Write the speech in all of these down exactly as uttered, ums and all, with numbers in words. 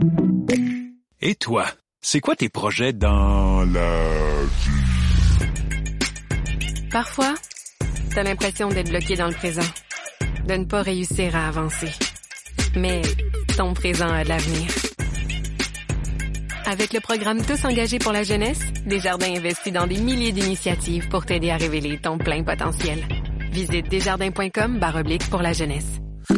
Et toi, c'est quoi tes projets dans la vie? Parfois, t'as l'impression d'être bloqué dans le présent, de ne pas réussir à avancer. Mais ton présent a de l'avenir. Avec le programme Tous engagés pour la jeunesse, Desjardins investit dans des milliers d'initiatives pour t'aider à révéler ton plein potentiel. Visite desjardins.com barre oblique pour la jeunesse.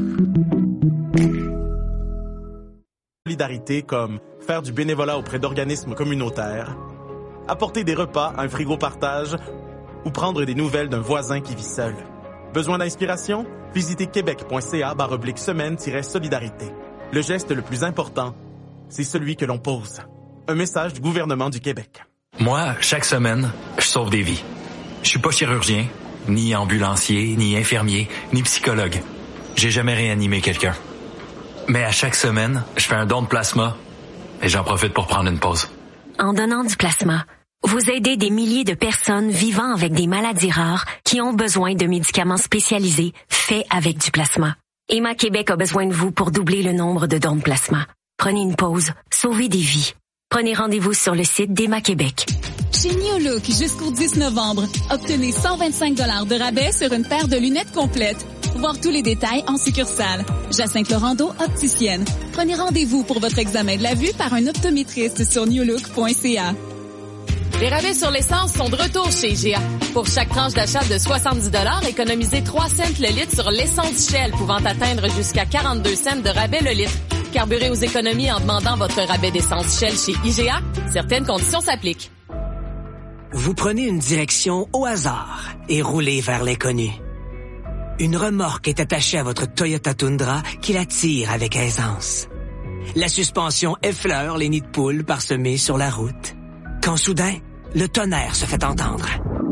Solidarité comme faire du bénévolat auprès d'organismes communautaires, apporter des repas, un frigo partage ou prendre des nouvelles d'un voisin qui vit seul. Besoin d'inspiration? Visitez québec.ca barre oblique semaine-solidarité. Le geste le plus important, c'est celui que l'on pose. Un message du gouvernement du Québec. Moi, chaque semaine, je sauve des vies. Je suis pas chirurgien, ni ambulancier, ni infirmier, ni psychologue. J'ai jamais réanimé quelqu'un. Mais à chaque semaine, je fais un don de plasma et j'en profite pour prendre une pause. En donnant du plasma, vous aidez des milliers de personnes vivant avec des maladies rares qui ont besoin de médicaments spécialisés faits avec du plasma. Emma Québec a besoin de vous pour doubler le nombre de dons de plasma. Prenez une pause, sauvez des vies. Prenez rendez-vous sur le site d'Emma Québec. Chez New Look, jusqu'au dix novembre, obtenez cent vingt-cinq dollars de rabais sur une paire de lunettes complètes. Voir tous les détails en succursale. Jacinthe Laurando, opticienne. Prenez rendez-vous pour votre examen de la vue par un optométriste sur new look point c a. Les rabais sur l'essence sont de retour chez I G A. Pour chaque tranche d'achat de soixante-dix dollars, économisez trois cents le litre sur l'essence Shell, pouvant atteindre jusqu'à quarante-deux cents de rabais le litre. Carburez aux économies en demandant votre rabais d'essence Shell chez I G A. Certaines conditions s'appliquent. Vous prenez une direction au hasard et roulez vers l'inconnu. Une remorque est attachée à votre Toyota Tundra qui la tire avec aisance. La suspension effleure les nids de poules parsemés sur la route. Quand soudain, le tonnerre se fait entendre.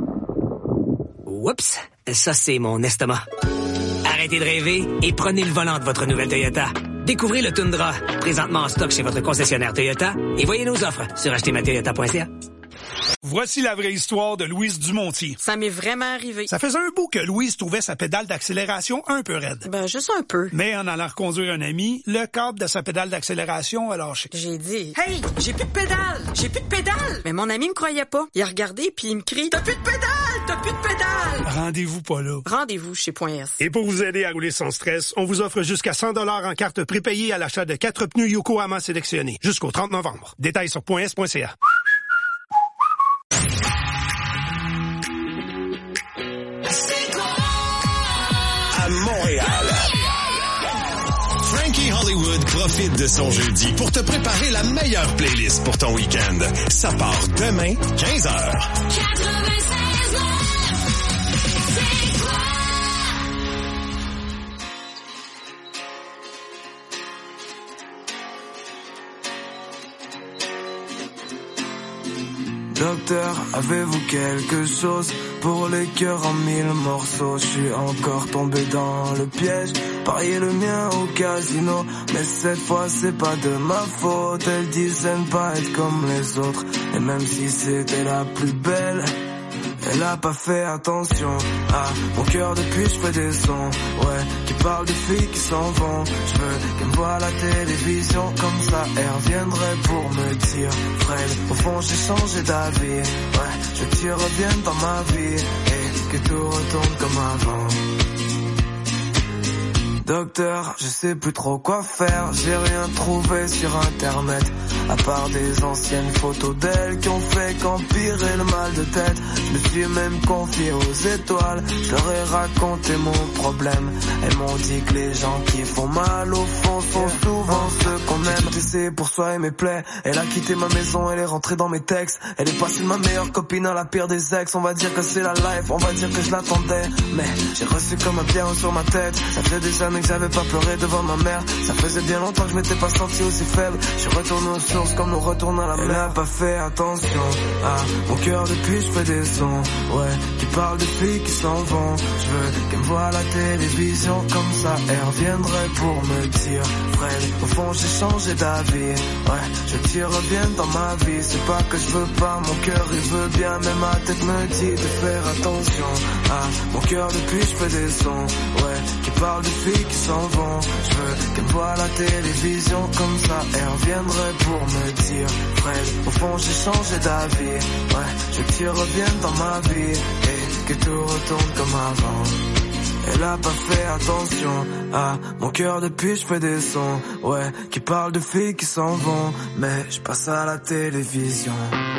Oups, ça c'est mon estomac. Arrêtez de rêver et prenez le volant de votre nouvelle Toyota. Découvrez le Tundra, présentement en stock chez votre concessionnaire Toyota, et voyez nos offres sur acheter ma toyota point c a. Voici la vraie histoire de Louise Dumontier. Ça m'est vraiment arrivé. Ça faisait un bout que Louise trouvait sa pédale d'accélération un peu raide. Ben, juste un peu. Mais en allant reconduire un ami, le câble de sa pédale d'accélération a lâché. J'ai dit, « Hey, j'ai plus de pédale! J'ai plus de pédale! » Mais mon ami me croyait pas. Il a regardé puis il me crie, « T'as plus de pédale! T'as plus de pédale! » Rendez-vous pas là. Rendez-vous chez Point S. Et pour vous aider à rouler sans stress, on vous offre jusqu'à cent dollars en carte prépayée à l'achat de quatre pneus Yokohama sélectionnés jusqu'au trente novembre. Détails sur point s point c a. À Montréal. Frankie Hollywood profite de son jeudi pour te préparer la meilleure playlist pour ton week-end. Ça part demain, quinze heures. Docteur, avez-vous quelque chose pour les cœurs en mille morceaux? Je suis encore tombé dans le piège, parier le mien au casino, mais cette fois c'est pas de ma faute. Elle disait ne pas être comme les autres, et même si c'était la plus belle, elle a pas fait attention à mon cœur depuis je fais des sons, ouais, qui parlent de filles qui s'en vont. Je veux qu'elle me voie à la télévision, comme ça elle reviendrait pour me dire Fred, au fond j'ai changé d'avis, ouais, je veux que tu reviennes dans ma vie et que tout retourne comme avant. Docteur, je sais plus trop quoi faire, j'ai rien trouvé sur internet, à part des anciennes photos d'elle qui ont fait qu'empirer le mal de tête. Je me suis même confié aux étoiles, je leur ai raconté mon problème. Elles m'ont dit que les gens qui font mal au fond sont souvent ceux qu'on aime. J'ai tout essayé pour soigner mes plaies, elle a quitté ma maison, elle est rentrée dans mes textes. Elle est passée de ma meilleure copine à la pire des ex. On va dire que c'est la life, on va dire que je l'attendais, mais j'ai reçu comme un pierre sur ma tête. Ça fait des années que j'avais pas pleuré devant ma mère, ça faisait bien longtemps que je m'étais pas senti aussi faible. Je suis retourné aux sources comme nous retourne à la mer. Elle a pas fait attention à mon cœur depuis je fais des sons, ouais, qui parlent de filles qui s'en vont. Je veux qu'elle me voie à la télévision, comme ça elle reviendrait pour me dire Fred, au fond j'ai changé d'avis, ouais, je veux que tu reviennes dans ma vie. C'est pas que je veux pas, mon cœur il veut bien, mais ma tête me dit de faire attention à mon cœur depuis je fais des sons, ouais, qui parlent de filles filles qui s'en vont. Je veux qu'elle voie la télévision comme ça, elle reviendrait pour me dire Fred, au fond j'ai changé d'avis. Ouais, je veux que tu reviennes dans ma vie et que tout retourne comme avant. Elle a pas fait attention à mon cœur depuis je fais des sons, ouais, qui parlent de filles qui s'en vont, mais je passe à la télévision.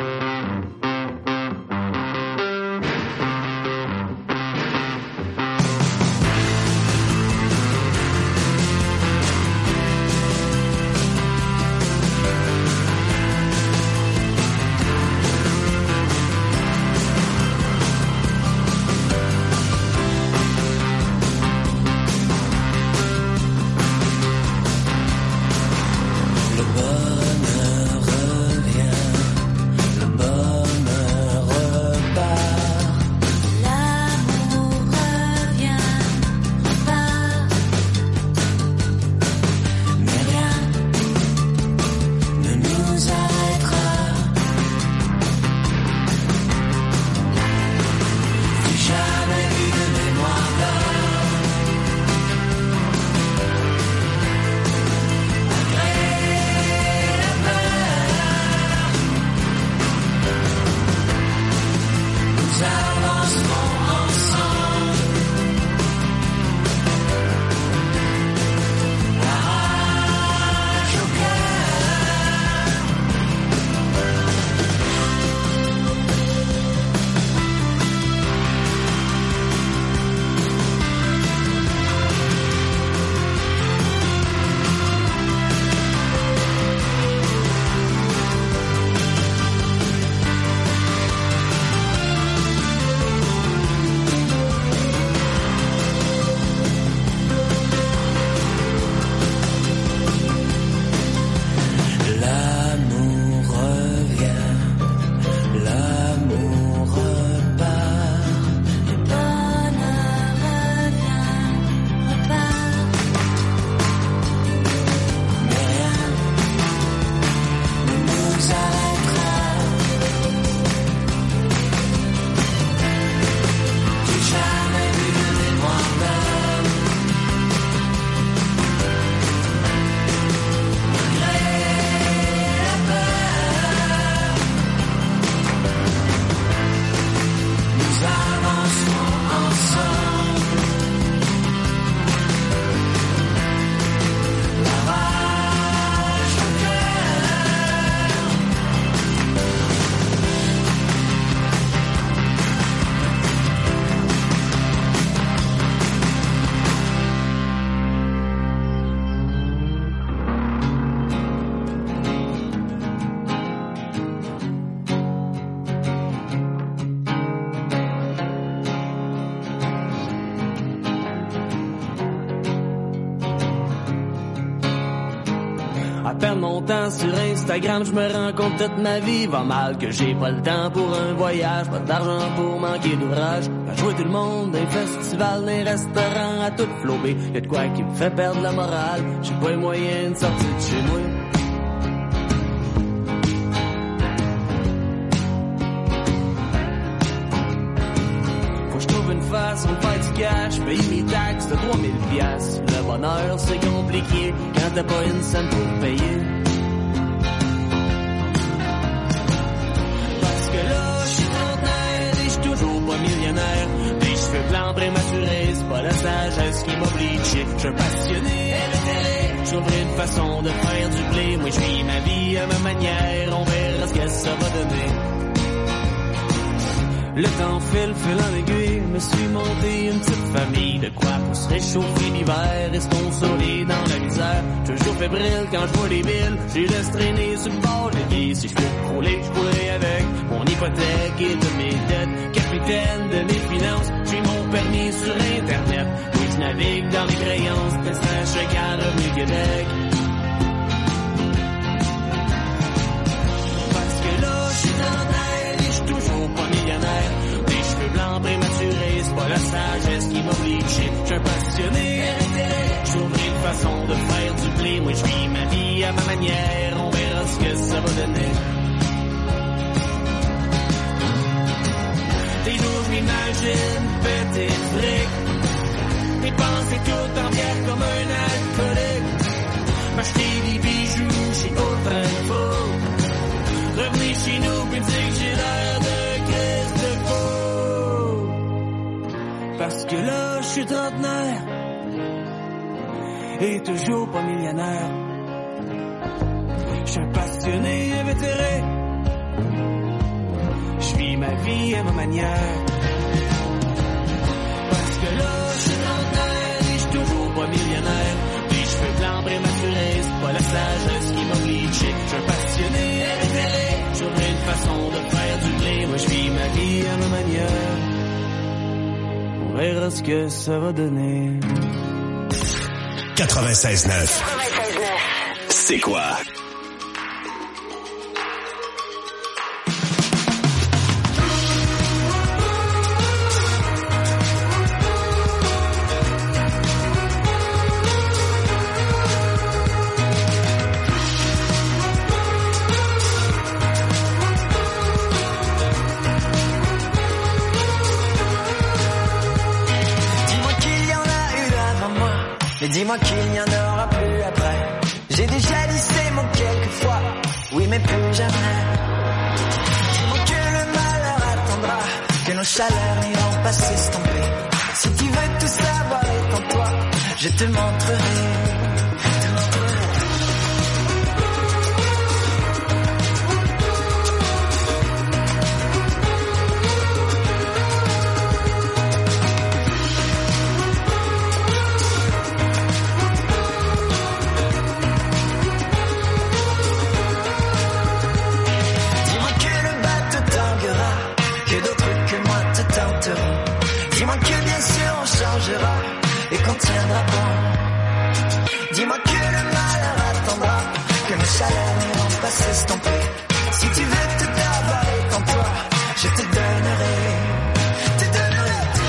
Perdre mon temps sur Instagram, je me rends compte toute ma vie va mal, que j'ai pas le temps pour un voyage, pas d'argent pour manquer d'ouvrage, à jouer tout le monde, des festivals, des restaurants, à tout flober, y'a de quoi qui me fait perdre la morale, j'ai pas les moyens de sortir de chez moi. Faut que je trouve une façon de faire du cash, payer mes taxes de trois mille piastres. Le bonheur c'est compliqué quand t'as pas une scène pour payer. Parce que là, j'suis trentenaire et j'suis toujours pas millionnaire. Des cheveux blancs prématurés, c'est pas la sagesse qui m'oblige. J'suis un passionné, éthéré, j'ouvre une façon de faire du blé. Moi j'vis ma vie à ma manière, on verra ce que ça va donner. Le temps file, file en aiguille, me suis monté une petite famille. De quoi pour se réchauffer l'hiver, restons soleil dans la misère. Toujours fébrile quand je vois les billes, j'ai laisse traîner sur le bord de gué. Si je peux rouler, je pourrais avec mon hypothèque et de mes dettes. Capitaine de mes finances, j'ai mon permis sur Internet. Oui, je navigue dans les créances, testant chèque à Revenu Québec. Parce que là, je suis en air et je suis toujours pas millionnaire. Des cheveux blancs prématurés, c'est pas la sagesse qui m'oblige. Je suis un passionné, j'ouvre une façon de faire du blé. Moi je vis ma vie à ma manière, on verra ce que ça va donner. Des jours je m'imagine péter le fric, mes pensées tout en bière comme un alcoolique. M'acheter des bijoux chez Ultra Info. Revenir chez nous puis dire que j'ai l'air de Christ de faux. Parce que là, je suis trentenaire et toujours pas millionnaire. Je suis un passionné invétéré. Je vis ma vie à ma manière. Parce que là, je suis trentenaire et je suis toujours pas millionnaire. Les cheveux blancs prématurés, c'est pas la sagesse qui m'oblige. Je suis un passionné invétéré. J'aurais une façon de faire du blé. Moi, je vis ma vie à ma manière. On verra ce que ça va donner. quatre-vingt-seize neuf. C'est quoi? Mais dis-moi qu'il n'y en aura plus après. J'ai déjà dit ces mots quelquefois, oui mais plus jamais. Dis-moi que le malheur attendra, que nos chaleurs n'iront pas s'estomper. Si tu veux tout savoir, étends-toi, je te montrerai. Dis-moi que bien sûr on changera et qu'on tiendra bon. Dis-moi que le malheur attendra, que nos chaleurs n'iront pas s'estomper. Si tu veux tout avoir et en toi, je te donnerai, te donnerai tout.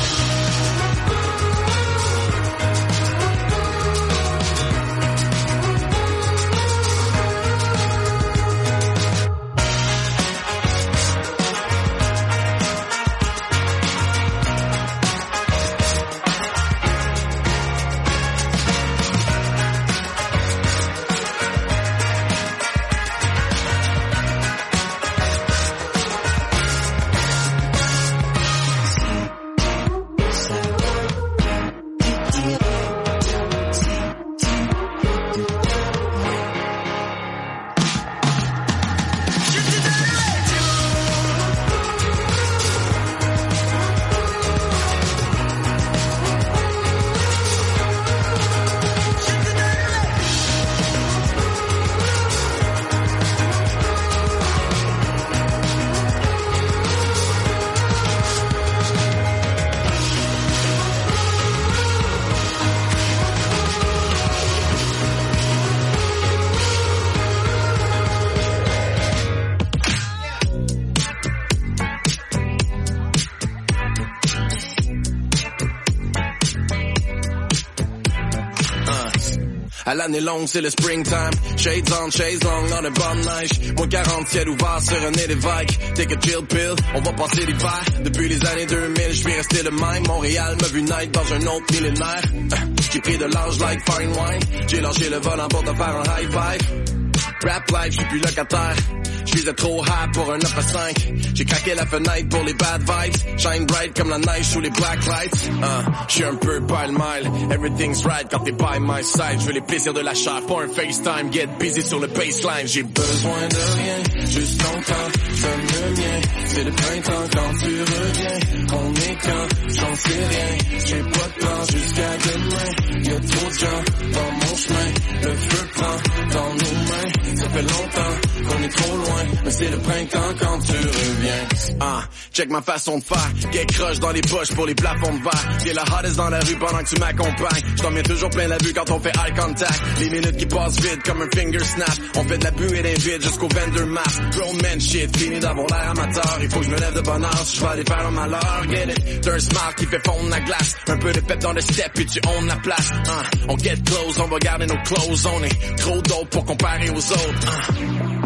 L'année longue, c'est le springtime. Shades on, shades long, on a bonne neige. Moins quarante, ciel ouvert sur un nez d'évêque. Take a chill pill, on va passer l'hiver. Depuis les années deux mille, je vais rester le même. Montréal m'a vu naître dans un autre millénaire. J'ai pris de l'âge like fine wine. J'ai lâché le volant pour te faire un high five. Rap life, j'suis plus locataire. J'visais trop high pour un neuf à cinq. J'ai craqué la fenêtre pour les bad vibes. Shine bright comme la neige sous les black lights. Uh, j'suis un peu pile-mile. Everything's right quand t'es by my side. J'veux les plaisirs de la chair, pas un FaceTime. Get busy sur le baseline. J'ai besoin de rien, juste ton temps. J'donne le mien, c'est le printemps quand tu reviens. On est quand, j'en sais rien. J'ai pas de plan jusqu'à demain. Y'a trop de gens dans mon chemin. Le feu prend dans nos mains. Ça fait longtemps qu'on est trop loin, mais c'est le printemps quand tu reviens. Ah, check ma façon de faire. Get crush dans les poches pour les plafonds de verre. T'es la hottest dans la rue pendant que tu m'accompagnes. J't'en mets toujours plein la vue quand on fait eye contact. Les minutes qui passent vite comme un finger snap. On fait de la buée d'invite jusqu'au vingt-deux mars. Grown man shit, fini d'avoir l'air amateur. Il faut que je me lève de bonne heure si je vais aller faire un malheur. Get it? T'as un smile qui fait fondre la glace. Un peu de pep dans le step puis tu own la place. Uh, on get close, on va garder nos clothes. On est trop d'autres pour comparer aux autres. Uh.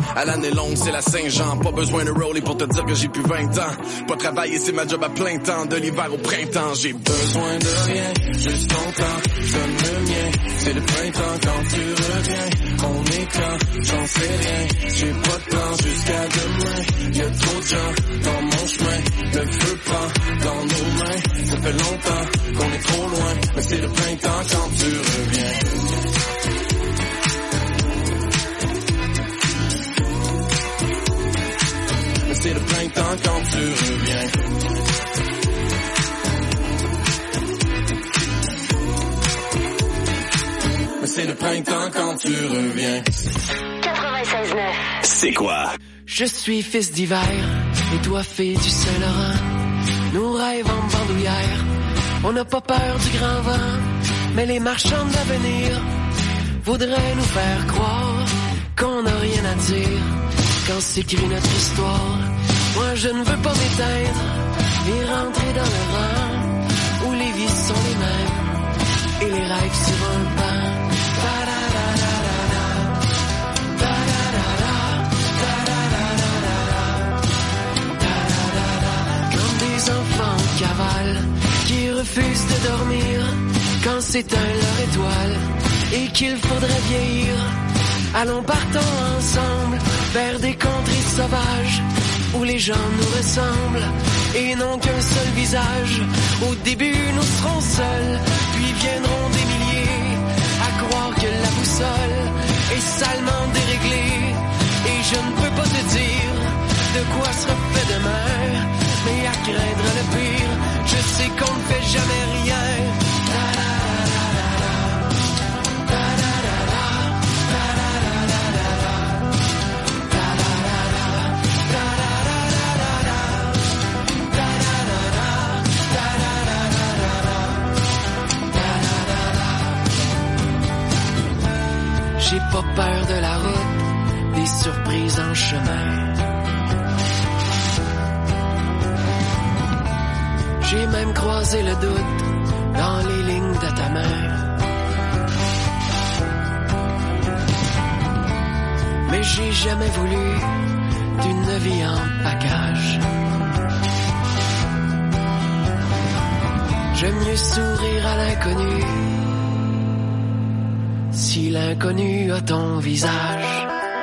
À l'année longue, c'est la Saint-Jean. Pas besoin de roller pour te dire que j'ai plus vingt ans. Pas travailler, c'est ma job à plein temps. De l'hiver au printemps, j'ai besoin de rien. Juste ton temps, je donne le mien. C'est le printemps quand tu reviens. On est quand, j'en sais rien. J'ai pas de plan jusqu'à demain. Y'a trop de gens dans mon chemin. Le feu prend dans nos mains. Ça fait longtemps qu'on est trop loin. Mais c'est le printemps quand tu reviens. C'est le printemps quand tu reviens. Mais c'est le printemps quand tu reviens. quatre-vingt-seize neuf. C'est quoi? Je suis fils d'hiver, et toi fille du Saint-Laurent. Nous rêvons en bandoulière, on n'a pas peur du grand vent. Mais les marchands d'avenir voudraient nous faire croire qu'on n'a rien à dire quand s'écrit notre histoire. Moi je ne veux pas m'éteindre, ni rentrer dans le rang où les vies sont les mêmes et les rêves sur un banc. Comme des enfants en cavale qui refusent de dormir quand s'éteint leur étoile et qu'il faudrait vieillir. Allons partons ensemble vers des contrées sauvages où les gens nous ressemblent et n'ont qu'un seul visage. Au début nous serons seuls, puis viendront des milliers à croire que la boussole est salement déréglée. Et je ne peux pas te dire de quoi sera fait demain, mais à craindre le pire, je sais qu'on ne fait jamais rien. J'ai pas peur de la route, des surprises en chemin. J'ai même croisé le doute dans les lignes de ta main. Mais j'ai jamais voulu d'une vie en package. J'aime mieux sourire à l'inconnu si l'inconnu a ton visage.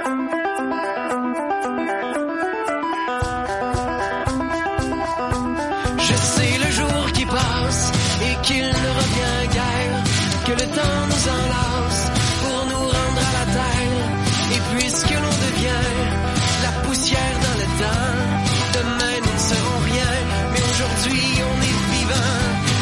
Je sais le jour qui passe et qu'il ne revient guère, que le temps nous enlace pour nous rendre à la terre. Et puisque l'on devient la poussière dans le temps, demain nous ne serons rien, mais aujourd'hui on est vivant.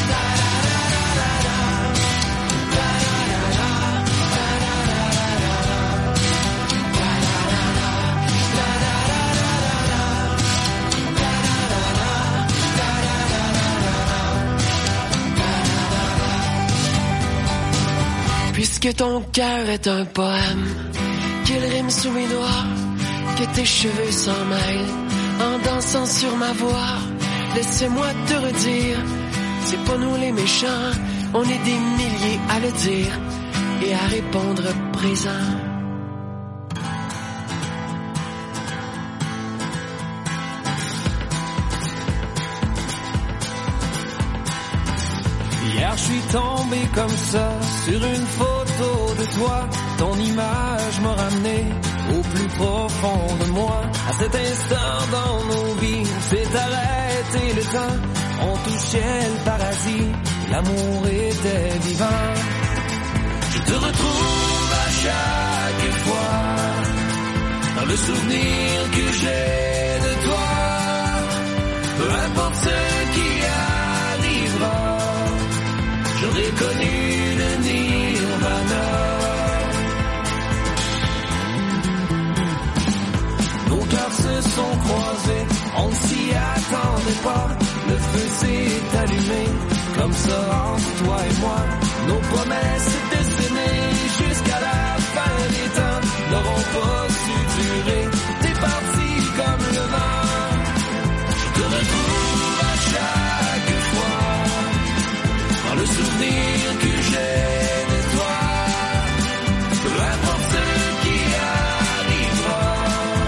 Puisque ton cœur est un poème, qu'il rime sous mes doigts, que tes cheveux s'en mêlent en dansant sur ma voix. Laisse-moi te redire, c'est pas nous les méchants, on est des milliers à le dire et à répondre présent. Hier je suis tombé comme ça sur une photo de toi. Ton image m'a ramené au plus profond de moi. À cet instant dans nos vies, s'est arrêté le temps. On touchait le paradis, l'amour était vivant. Je te retrouve à chaque fois dans le souvenir que j'ai de toi. Peu importe ce qui arrivera, j'aurais connu le nirvana. Nos cœurs se sont croisés, on ne s'y attendait pas. Le feu s'est allumé, comme ça entre toi et moi. Nos promesses destinées jusqu'à la fin des temps n'auront pas su durer. T'es parti comme le vent, je te retrouve à chaque fois dans le souvenir que j'ai de toi. Peu importe ce qui arrivera,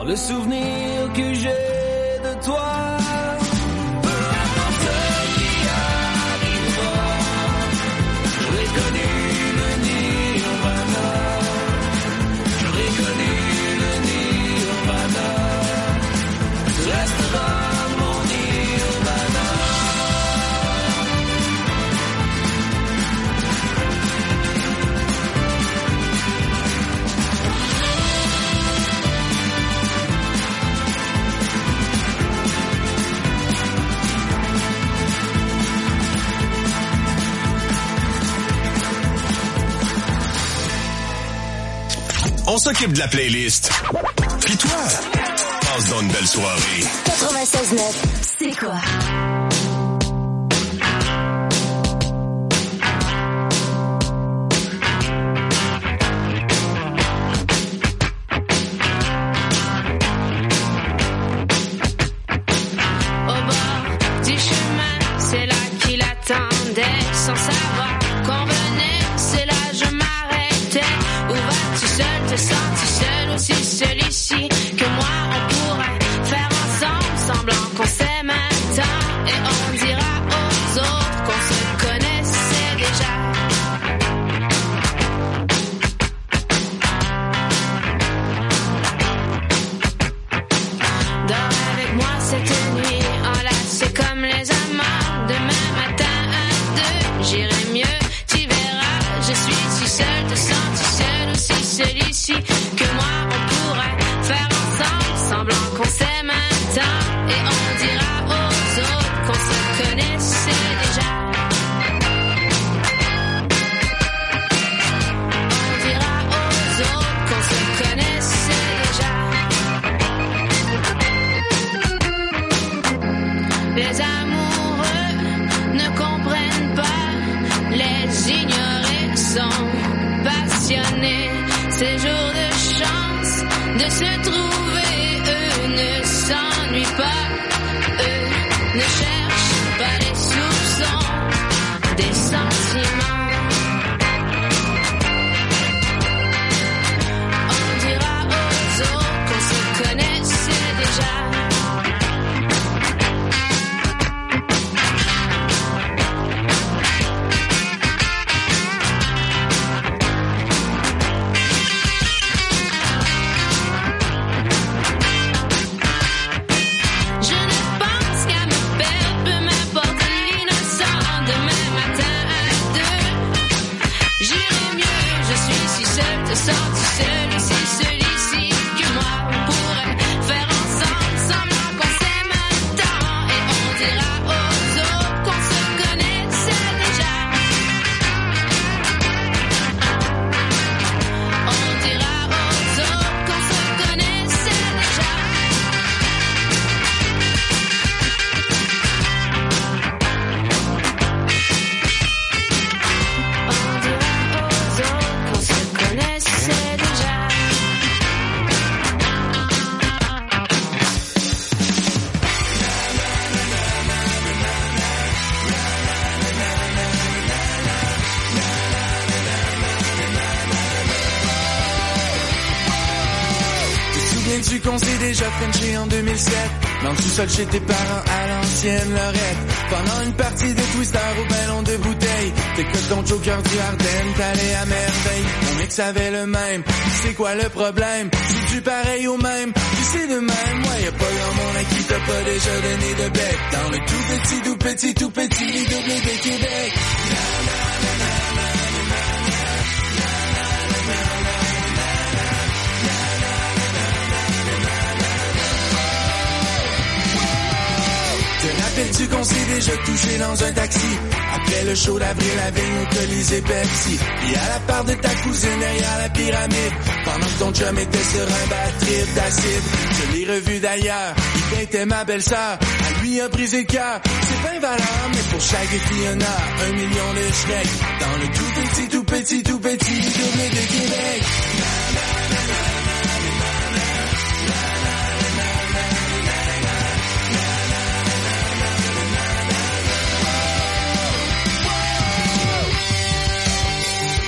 dans le souvenir que j'ai de toi. Peu importe ce qui arrivera, j'aurais connu le nirvana, j'aurais connu le nirvana, tu resteras mon nirvana. On s'occupe de la playlist. Puis toi, passe donc une belle soirée. quatre-vingt-seize neuf, c'est quoi? Au bord du chemin, c'est là qu'il attendait, sans savoir qu'on venait, c'est là je m'arrêtais. Où vas-tu seul, te sens-tu seul aussi seul ici que moi on pourrait faire ensemble, semblant qu'on s'aime un temps, et on dira aux autres qu'on se connaissait déjà. Dors avec moi cette nuit, enlacés comme les amants. Demain matin à deux, j'irai mieux, tu verras. Je suis si seule, te sens-tu seul aussi seul ici que moi on pourrait faire ensemble, semblant qu'on s'aime un temps, et on dira aux autres qu'on se connaissait déjà. On dira aux autres qu'on se connaissait déjà. Les amoureux ne comprennent pas, les ignorés sont passionnés. Ces jours de chance de se trouver, eux ne s'ennuient pas, eux ne cherchent pas les soupçons des sentiments. On dira aux autres qu'on se connaissait déjà. Je ne pense qu'à me perdre, peu m'importe l'innocent. Demain matin à deux, j'irai mieux. Je suis si seule, te sens-tu seul aussi seul ici que moi on pourrait faire ensemble, semblant qu'on s'aime un temps, et on dira aux autres qu'on se connaissait déjà. On dira aux autres qu'on se connaissait déjà. On dira aux autres qu'on se connaissait déjà. Te souviens-tu qu'on s'est déjà frenché en deux mille sept? Dans le sous-sol chez tes parents à l'ancienne Lorette. Pendant une partie de Twister au ballon de bouteille. T'es que ton joker du Ardennes, t'allais à merveille. Mon ex avait le même, c'est quoi le problème? C'est du pareil au même, puis c'est de même. Moi y'a pas grand monde à qui t'as pas déjà donné de bec. Dans le tout petit, tout petit, tout petit, les doublés de Québec. Te rappelles-tu qu'on s'est déjà touché dans un taxi? Après le show d'Avril Lavigne au Colisée Pepsi. Puis à la part de ta cousine derrière la pyramide. Pendant que ton chum était sur un bad trip d'acide. Je l'ai revu d'ailleurs, il peintait ma belle-sœur. À lui a brisé le cœur, c'est pas valeur. Mais pour chaque fille un a un million de Shrek. Dans le tout petit, tout petit, tout petit double de Québec.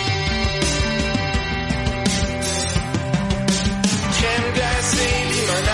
Crème glacée, limonade.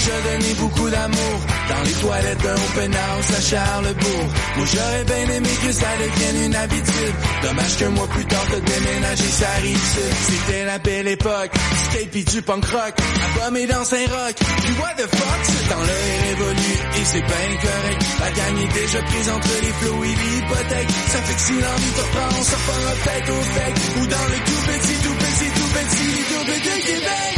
déjà donné beaucoup d'amour dans les toilettes d'un open house à Charlesbourg. Moi j'aurais bien aimé que ça devienne une habitude. Dommage qu'un mois plus tard t'as déménagé, ça arrive. C'était la belle époque, du skate pis du punk rock, abommé dans Saint-Roch. Puis what the fuck, ce temps-là est révolu et c'est bien correct. La gagne est déjà prise entre les flots et l'hypothèque. Ça fait que si l'envie te prend, on s'en fera peut-être au fake. Ou dans le tout petit, tout petit, tout petit double de Québec.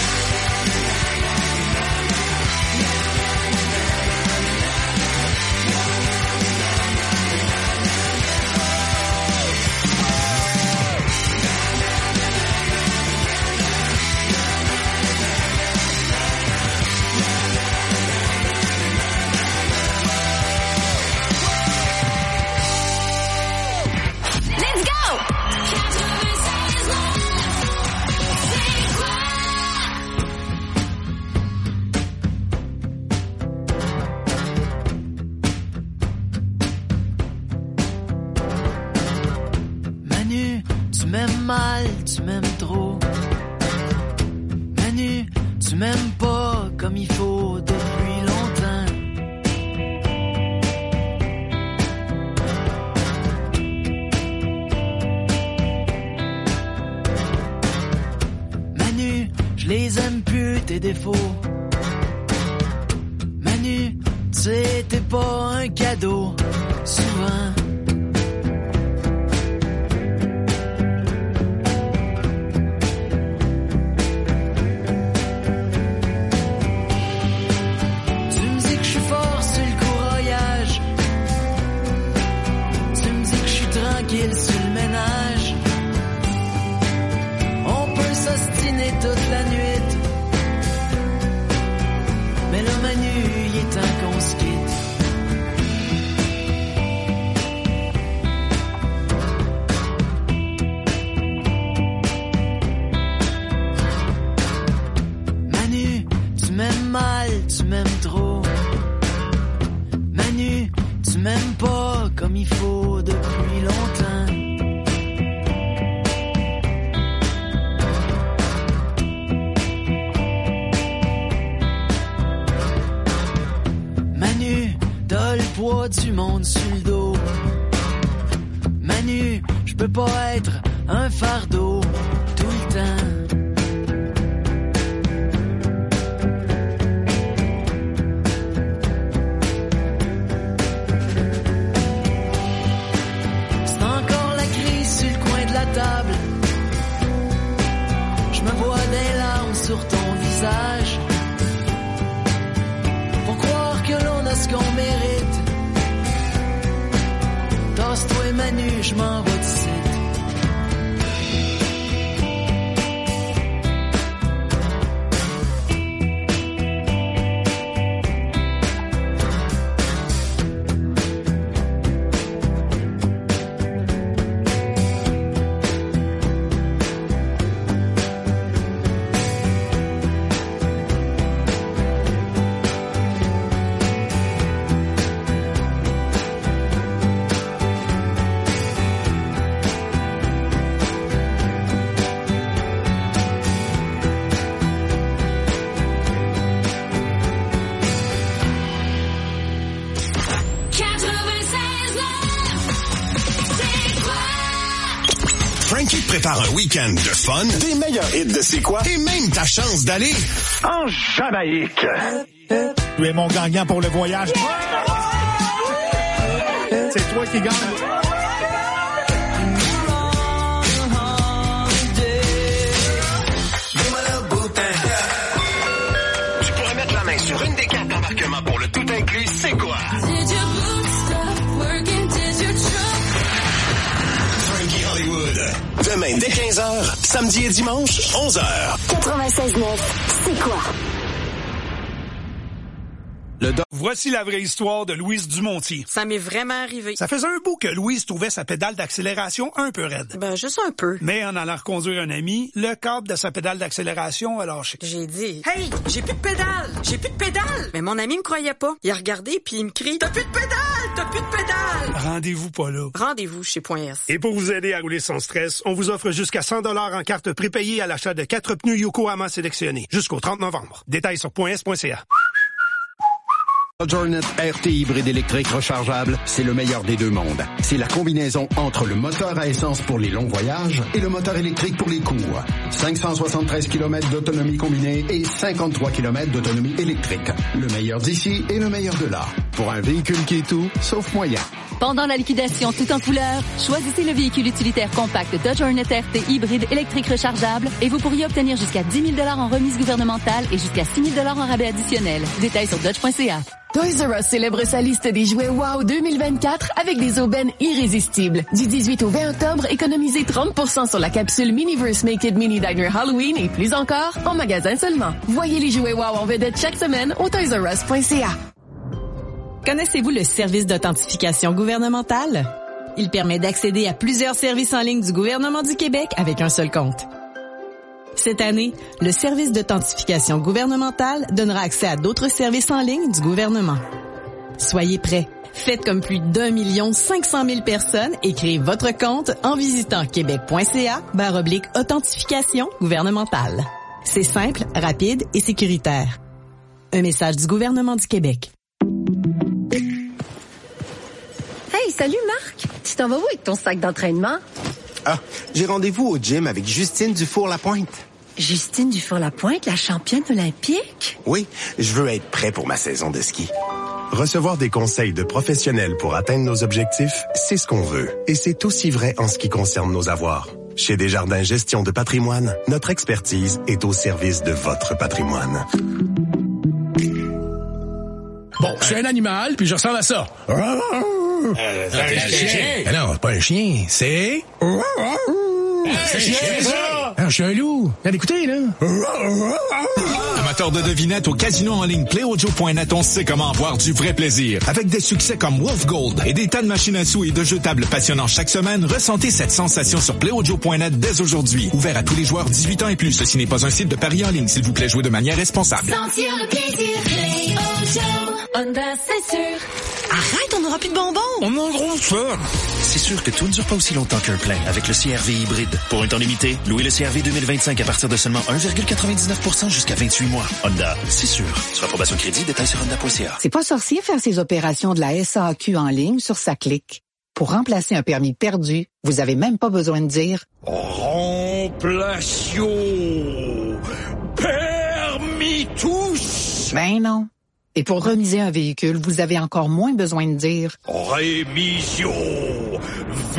Tu m'aimes mal, tu m'aimes trop. Manu, tu m'aimes pas comme il faut depuis longtemps. Manu, je les aime plus tes défauts. Manu, tu sais t'es pas un cadeau, souvent. Sur le ménage, on peut s'ostiner toute la nuit, mais le Manu, il est temps qu'on se quitte. Manu, tu m'aimes mal, tu m'aimes trop. Manu, tu m'aimes pas comme il faut depuis longtemps. Manu, t'as le poids du monde sur le dos. Manu, je peux pas être un fardeau tout le temps. Table. Je me vois des larmes sur ton visage pour croire que l'on a ce qu'on mérite. Tasse-toi Manu, je m'en vais d'ici. Prépare un week-end de fun, tes meilleurs hits de C'est quoi et même ta chance d'aller en Jamaïque. Tu es mon gagnant pour le voyage. C'est toi qui gagne. Tu pourrais mettre la main sur une des cartes d'embarquement pour le tout inclus. C'est quoi? Demain, dès quinze heures, samedi et dimanche, onze heures. quatre-vingt-seize neuf, c'est quoi? Le do- Voici la vraie histoire de Louise Dumontier. Ça m'est vraiment arrivé. Ça faisait un bout que Louise trouvait sa pédale d'accélération un peu raide. Ben, juste un peu. Mais en allant reconduire un ami, le câble de sa pédale d'accélération a lâché. J'ai dit, « Hey, j'ai plus de pédale! J'ai plus de pédale! » Mais mon ami me croyait pas. Il a regardé puis il me crie, « T'as plus de pédale! T'as plus de pédales! Rendez-vous pas là. Rendez-vous chez Point S. Et pour vous aider à rouler sans stress, on vous offre jusqu'à cent dollars en carte prépayée à l'achat de quatre pneus Yokohama sélectionnés jusqu'au trente novembre. Détails sur point s point c a. Dodge R T hybride électrique rechargeable, c'est le meilleur des deux mondes. C'est la combinaison entre le moteur à essence pour les longs voyages et le moteur électrique pour les courts. cinq cent soixante-treize kilomètres d'autonomie combinée et cinquante-trois kilomètres d'autonomie électrique. Le meilleur d'ici et le meilleur de là. Pour un véhicule qui est tout, sauf moyen. Pendant la liquidation tout en couleur, choisissez le véhicule utilitaire compact Dodge Hornet R T hybride électrique rechargeable et vous pourriez obtenir jusqu'à dix mille dollars en remise gouvernementale et jusqu'à six mille dollars en rabais additionnel. Détails sur dodge point c a. Toys R Us célèbre sa liste des jouets Wow deux mille vingt-quatre avec des aubaines irrésistibles. Du dix-huit au vingt octobre, économisez trente pour cent sur la capsule Miniverse Make It Mini Diner Halloween et plus encore en magasin seulement. Voyez les jouets Wow en vedette chaque semaine au toys r us point c a. Connaissez-vous le service d'authentification gouvernementale? Il permet d'accéder à plusieurs services en ligne du gouvernement du Québec avec un seul compte. Cette année, le service d'authentification gouvernementale donnera accès à d'autres services en ligne du gouvernement. Soyez prêts. Faites comme plus d'un million cinq cent mille personnes et créez votre compte en visitant québec point c a barre oblique authentification gouvernementale. C'est simple, rapide et sécuritaire. Un message du gouvernement du Québec. Hey, salut Marc! Tu t'en vas où avec ton sac d'entraînement? Ah, j'ai rendez-vous au gym avec Justine Dufour-Lapointe. Justine Dufour-Lapointe, la championne olympique? Oui, je veux être prêt pour ma saison de ski. Recevoir des conseils de professionnels pour atteindre nos objectifs, c'est ce qu'on veut. Et c'est aussi vrai en ce qui concerne nos avoirs. Chez Desjardins Gestion de patrimoine, notre expertise est au service de votre patrimoine. Bon, je suis un animal, puis je ressemble à ça. Euh, c'est un chien. Non, c'est pas un chien, c'est... C'est un chien, ça! Ah, je suis un loup. Regarde, écoutez, là. Amateur de devinettes au casino en ligne play ojo point net, on sait comment avoir du vrai plaisir. Avec des succès comme Wolf Gold et des tas de machines à sous et de jeux tables passionnants chaque semaine, ressentez cette sensation sur play ojo point net dès aujourd'hui. Ouvert à tous les joueurs dix-huit ans et plus. Ceci n'est pas un site de paris en ligne. S'il vous plaît, jouez de manière responsable. Sentir le plaisir, Play Ojo. Honda, c'est sûr. Arrête, on n'aura plus de bonbons. On en gros ça. C'est sûr que tout ne dure pas aussi longtemps qu'un plein avec le C R V hybride. Pour un temps limité, louez le C R V deux mille vingt-cinq à partir de seulement un virgule quatre-vingt-dix-neuf pour cent jusqu'à vingt-huit mois. Honda, c'est sûr. Sur approbation crédit, détails sur honda point c a. C'est pas sorcier faire ses opérations de la S A Q en ligne sur sa clique. Pour remplacer un permis perdu, vous avez même pas besoin de dire « Remplation permis tous ». Ben non. Et pour remiser un véhicule, vous avez encore moins besoin de dire « Rémission véhiculo ».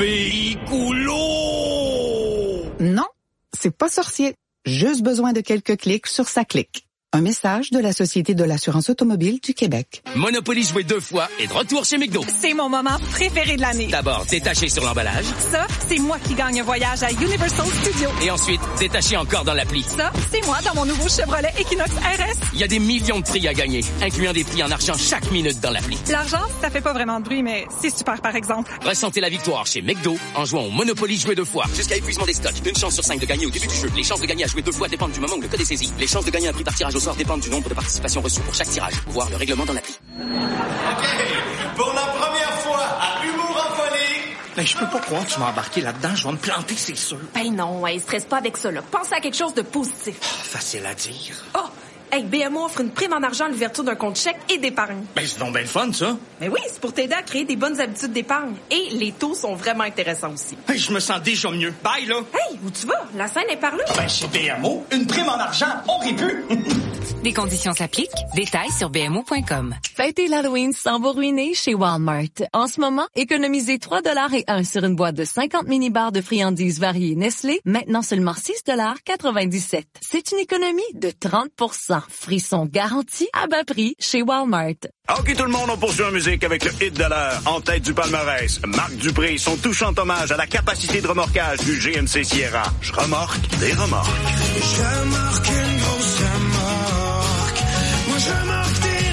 Non, c'est pas sorcier. Juste besoin de quelques clics sur sa clique. Un message de la Société de l'assurance automobile du Québec. Monopoly joué deux fois et de retour chez McDo. C'est mon moment préféré de l'année. D'abord, détaché sur l'emballage. Ça, c'est moi qui gagne un voyage à Universal Studios. Et ensuite, détaché encore dans l'appli. Ça, c'est moi dans mon nouveau Chevrolet Equinox R S. Il y a des millions de prix à gagner, incluant des prix en argent chaque minute dans l'appli. L'argent, ça fait pas vraiment de bruit, mais c'est super par exemple. Ressentez la victoire chez McDo en jouant au Monopoly joué deux fois. Jusqu'à épuisement des stocks. Une chance sur cinq de gagner au début du jeu. Les chances de gagner à jouer deux fois dépendent du moment où le code est saisi. Les chances de gagner un prix par tirage au sort dépendent du nombre de participations reçues pour chaque tirage. Voir le règlement dans l'appli. OK. Pour la première fois à Humour en folie. Ben, je peux pas croire que tu m'as embarqué là-dedans. Je vais me planter, c'est sûr. Ben non, hey, stresse pas avec ça, là. Pense à quelque chose de positif. Oh, facile à dire. Oh! Hey, B M O offre une prime en argent à l'ouverture d'un compte chèque et d'épargne. Ben, c'est donc bien le fun, ça. Mais oui, c'est pour t'aider à créer des bonnes habitudes d'épargne. Et les taux sont vraiment intéressants aussi. Hey, je me sens déjà mieux. Bye, là. Hey, où tu vas? La scène est par là. Ben, chez B M O, une prime en argent, on rit plus. Des conditions s'appliquent. Détails sur b m o point com. Fêtez l'Halloween sans vous ruiner chez Walmart. En ce moment, économisez trois dollars et un sur une boîte de cinquante mini-bars de friandises variées Nestlé, maintenant seulement six dollars quatre-vingt-dix-sept. C'est une économie de trente pour cent. Frisson garanti à bas prix chez Walmart. OK, tout le monde, on poursuit en musique avec le hit de l'heure. En tête du palmarès, Marc Dupré, son touchant hommage à la capacité de remorquage du G M C Sierra. Je remorque des remorques. Je remorque une grosse remorque. Moi, je remorque des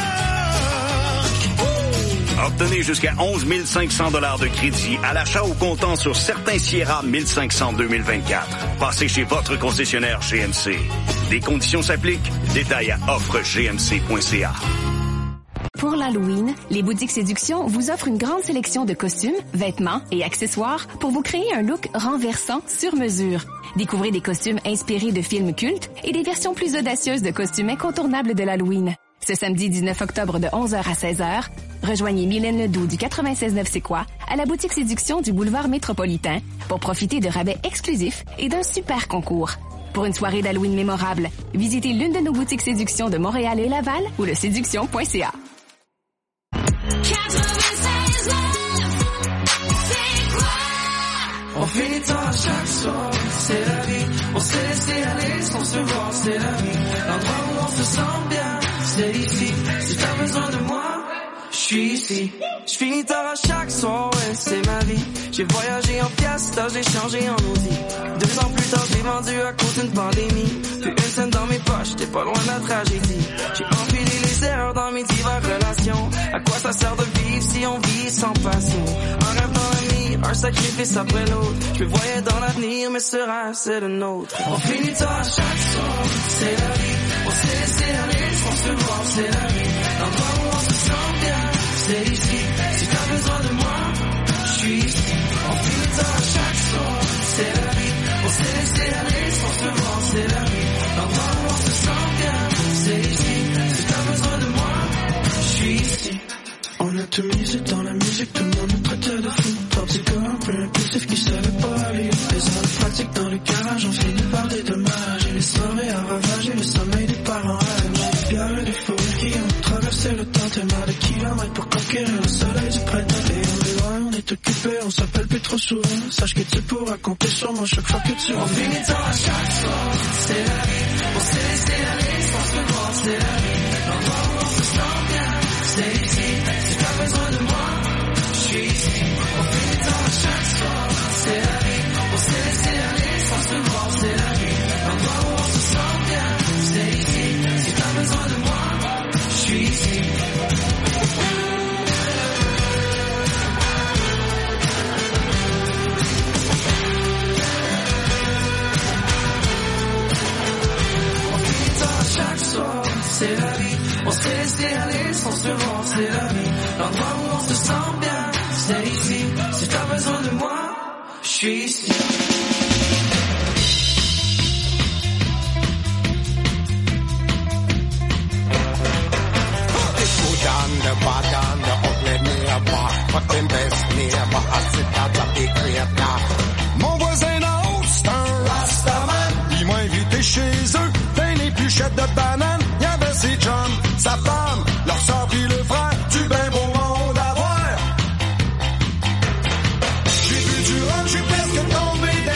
remorques. Obtenez jusqu'à onze mille cinq cents dollars de crédit à l'achat au comptant sur certains Sierra mille cinq cents deux mille vingt-quatre. Passez chez votre concessionnaire G M C. Des conditions s'appliquent. Détails à offre g m c point c a. Pour l'Halloween, les boutiques Séduction vous offrent une grande sélection de costumes, vêtements et accessoires pour vous créer un look renversant sur mesure. Découvrez des costumes inspirés de films cultes et des versions plus audacieuses de costumes incontournables de l'Halloween. Ce samedi dix-neuf octobre de onze heures à seize heures, rejoignez Mylène Ledoux du quatre-vingt-seize neuf C'est quoi à la boutique Séduction du boulevard Métropolitain pour profiter de rabais exclusifs et d'un super concours. Pour une soirée d'Halloween mémorable, visitez l'une de nos boutiques Séduction de Montréal et Laval ou le séduction point c a. On finit tard chaque soir, c'est la vie. On s'est laissé aller sans se voir, c'est la vie. L'endroit où on se sent bien, c'est ici. Si t'as besoin de moi, je suis ici. Je finis tard à chaque soir, ouais, c'est ma vie. J'ai voyagé en Fiesta, j'ai changé en Audi. Deux ans plus tard, j'ai vendu à cause d'une pandémie. Puis une scène dans mes poches, t'es pas loin de la tragédie. J'ai empilé les erreurs dans mes diverses relations. À quoi ça sert de vivre si on vit sans passion? Un rêve dans la nuit, un sacrifice après l'autre. Je me voyais dans l'avenir, mais ce rêve, c'est le nôtre. On finit tard à chaque soir, c'est la vie. On s'est laissé aller sans se voir, c'est la vie. L'endroit où on se sent bien, c'est ici. Si t'as besoin de moi, je suis ici. On finit tard à chaque soir, c'est la vie. On s'est laissé aller sans se voir, c'est la vie. L'endroit où on se sent bien, c'est ici. Si t'as besoin de moi, je suis ici. On a tout misé dans la musique, tout le monde nous traitait de fou. Trop petit gars un peu impulsif qui savait pas aller. Les heures de pratique dans le garage, on finit par des dommages. Et les soirées à ravager le sommeil des parents. Il y a des fous qui ont traversé le temps, tellement de kilomètres pour conquérir le soleil du printemps. Et on est loin, on est occupé, on s'appelle plus trop souvent. Sache que tu pourras compter sur moi chaque fois que tu reviens. On finit tard à chaque soir, c'est la vie. On s'est laissé aller sans se voir, c'est la vie. L'endroit où on se sent bien, c'est ici. Si t'as besoin de moi, je suis ici. On finit tard à chaque soir, c'est la vie. On s'est laissé aller sans se voir, c'est la vie. L'endroit où on se sent bien, c'est ici. Si t'as besoin de moi, je suis ici. On finit tard à chaque soir, c'est la vie. On s'est laissé aller sans se voir, c'est la vie. L'endroit où on se sent bien, c'est ici. Si t'as besoin de moi, je suis ici. The bad and the ugly neighbor, but them best neighbor, I sit out of the creator. Mon voisin d'en haut, c'est un Rastaman. Ils m'ont invité chez eux, plein d'épluchettes de bananes. Y'avait ses chums, sa femme, leur sœur pis le frère, du ben beau monde à voir. J'ai bu du rhum, j'ai presque tombé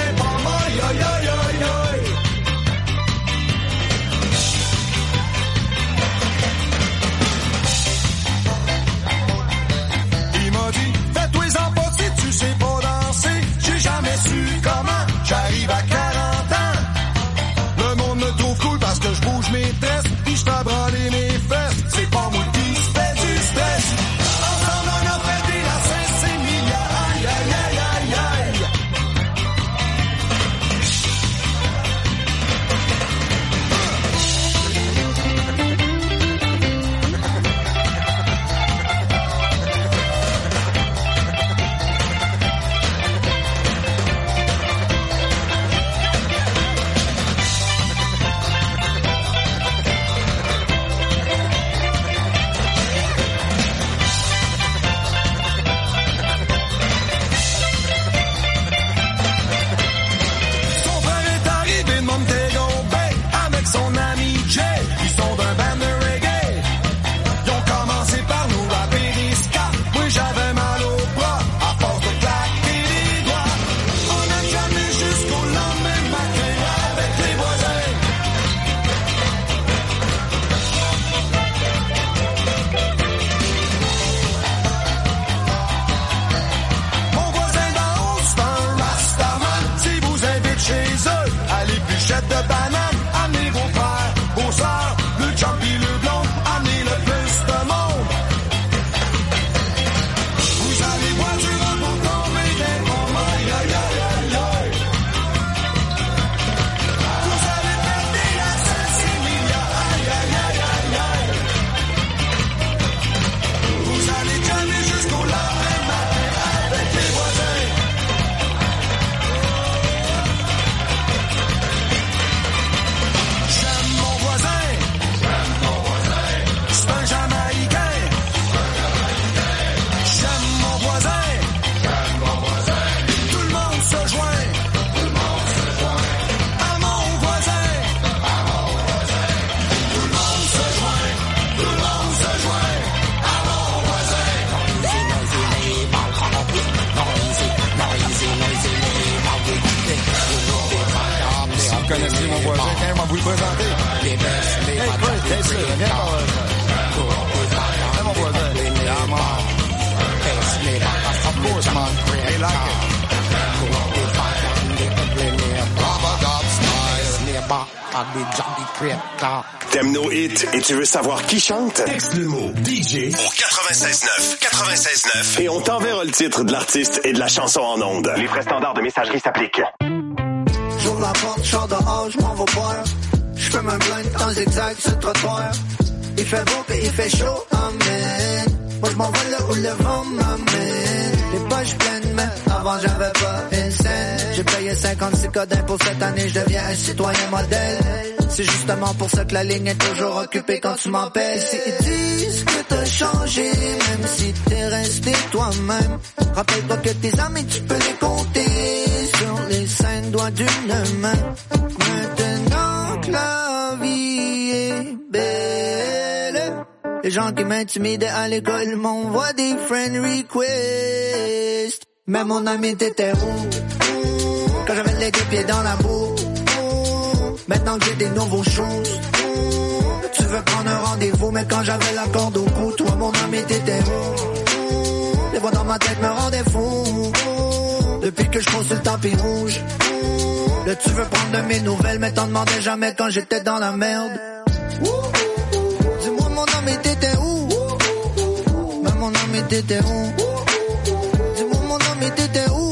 T'aimes nos hits et tu veux savoir qui chante? Texte le mot D J au quatre-vingt-seize neuf. quatre-vingt-seize neuf. Et on t'enverra le titre de l'artiste et de la chanson en ondes. Les frais standards de messagerie s'appliquent. J'ouvre la porte, j'sors dehors, j'm'en vais boire. J'fume un blunt en zigzag sur le trottoir. Il fait beau pis il fait chaud, amen. Moi j'm'en vais là où le vent m'amène. Les poches pleines, mais avant j'avais pas une scène. J'ai payé cinquante-six codins pour cette année, je deviens un citoyen modèle. C'est justement pour ça que la ligne est toujours occupée quand tu m'appelles. Si ils disent que t'as changé, même si t'es resté toi-même. Rappelle-toi que tes amis, tu peux les compter sur les cinq doigts d'une main. Maintenant que la vie est belle, les gens qui m'intimidaient à l'école m'envoient des friend requests. Mais mon ami t'étais où? Quand j'avais les deux pieds dans la boue. Maintenant que j'ai des nouveaux choses, tu veux prendre un rendez-vous, mais quand j'avais la corde au cou, toi mon ami t'étais où? Les voix dans ma tête me rendaient fou. Depuis que je pose sur le tapis rouge, là tu veux prendre de mes nouvelles, mais t'en demandais jamais quand j'étais dans la merde. Dis-moi mon ami t'étais où? Mais mon ami t'étais où? Dis-moi mon ami t'étais où?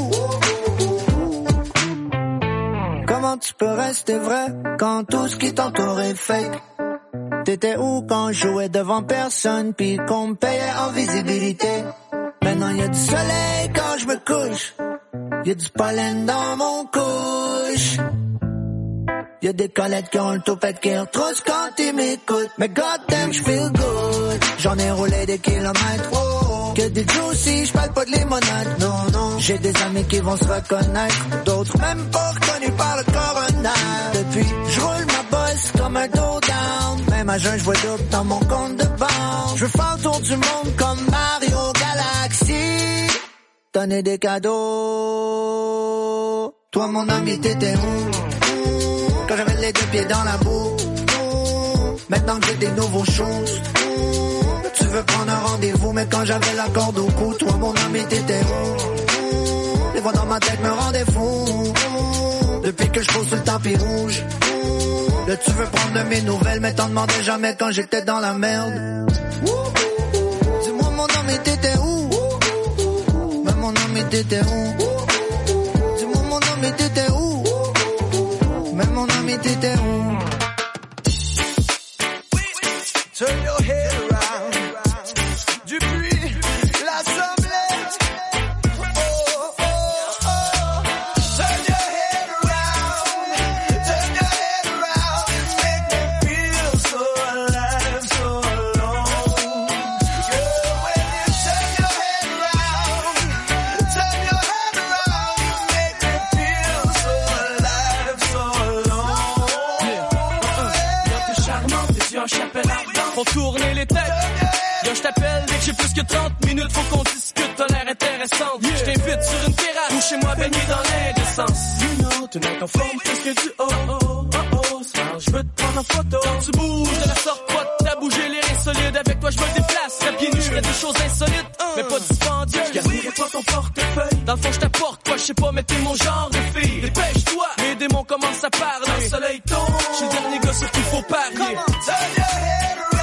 Comment tu peux rester vrai quand tout ce qui t'entoure est fake? T'étais où quand je jouais devant personne pis qu'on me payait en visibilité? Maintenant y'a du soleil quand je me couche, y'a du pollen dans mon couche. Y'a des collettes qui ont le toupette qui retrousse quand ils m'écoutent. Mais goddamn, j'feel good. J'en ai roulé des kilomètres. Oh, que des juicy, j'parle pas de limonade. Non, non, j'ai des amis qui vont se reconnaître. D'autres même pas reconnus par le coroner. Depuis, j'roule ma bosse comme un dos down. Même à jeun, j'vois double dans mon compte de banque. J'veux faire le tour du monde comme Mario Galaxy. Donner des cadeaux. Toi, mon ami, t'étais où? Quand j'avais les deux pieds dans la boue. Maintenant que j'ai des nouveaux choses, tu veux prendre un rendez-vous, mais quand j'avais la corde au cou, toi mon ami t'étais où? Les voix dans ma tête me rendaient fou. Depuis que je pose sur le tapis rouge, là tu veux prendre de mes nouvelles, mais t'en demandais jamais quand j'étais dans la merde. Dis-moi mon ami t'étais où? Mais mon ami t'étais où? Dis-moi mon ami t'étais où? Mais mon ami t'étais où? Turn your head around. Dupuis, l'Assemblée. Oh, oh, oh. Turn your head around. Turn your head around. Make me feel so alive, so alone. Girl, when you turn your head around, turn your head around. Make me feel so alive, so alone. Yeah, t'es charmante, t'es yeux en chapelle ardente. Faut tourner les têtes. Yo, je t'appelle dès que j'ai plus que trente minutes. Faut qu'on discute, t'as l'air intéressante. Yeah. Je t'invite sur une terrasse ou chez moi baigné dans l'indécence. You know, tonight en forme plus que du oh oh oh oh. Smile, je veux te prendre en photo. Quand tu bouges de la sorte, pas t'as bougé les reins solides. Avec toi, je me déplace. À pieds nus, je fais des choses insolites. Uh. Mais pas dispendieuses. Je garderai pas ton portefeuille. Dans le fond, je t'apporte quoi, je sais pas, mais t'es mon genre de fille. Dépêche-toi, mes démons commencent à parler. Le soleil tombe, je suis le dernier gars sur qui faut parier. Turn your head around.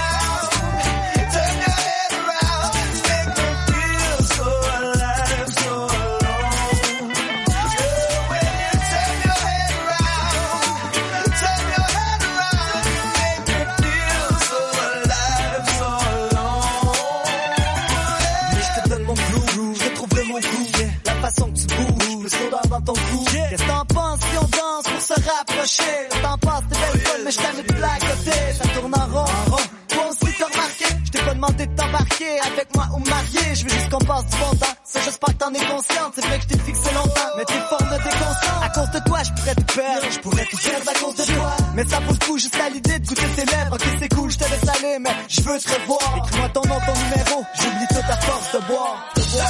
Dans ton cou. Yeah. Qu'est-ce que t'en penses si on danse pour se rapprocher? Le temps passe, t'es belle folle, mais je t'amène de la côté. Ça tourne en rond, en rond. Toi aussi t'as remarqué, je t'ai pas demandé de t'embarquer avec moi ou marier. Je veux juste qu'on passe du bon temps. Ça, j'espère que t'en es consciente. C'est vrai que je t'ai fixé longtemps, mais t'es forme de déconstante. À cause de toi, je pourrais te perdre. Je pourrais te perdre à cause de toi. Mais ça vaut le coup juste à l'idée de goûter tes lèvres. Ok, c'est cool, je te laisse aller, mais je veux te revoir. Écris-moi ton nom, ton numéro. J'oublie toute à force de boire. De boire.